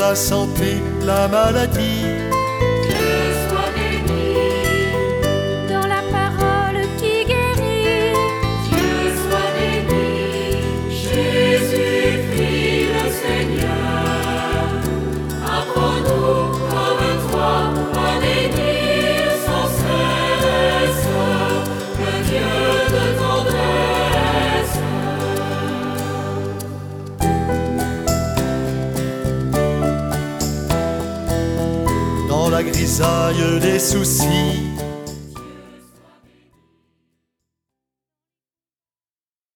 la santé, la maladie. Dieu soit béni. Dans la parole qui guérit. Dieu soit béni. Jésus-Christ le Seigneur. Apprends-nous comme toi à bénir sans cesse le Dieu de tendresse. Dans la grisaille des soucis,